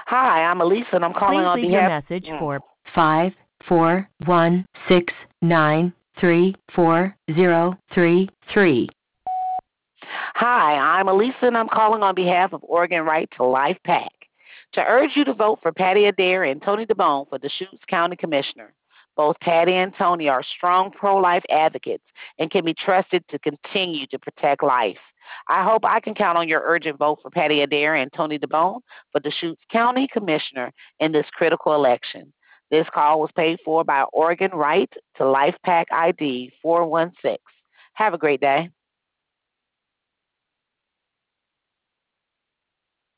Hi, I'm Elisa, and I'm calling Please on leave your behalf. message Mm. for 54169340333. Hi, I'm Elisa, and I'm calling on behalf of Oregon Right to Life PAC to urge you to vote for Patty Adair and Tony DeBone for the Deschutes County Commissioner. Both Patty and Tony are strong pro-life advocates and can be trusted to continue to protect life. I hope I can count on your urgent vote for Patty Adair and Tony DeBone for the Deschutes County Commissioner in this critical election. This call was paid for by Oregon Right to Life PAC ID 416. Have a great day.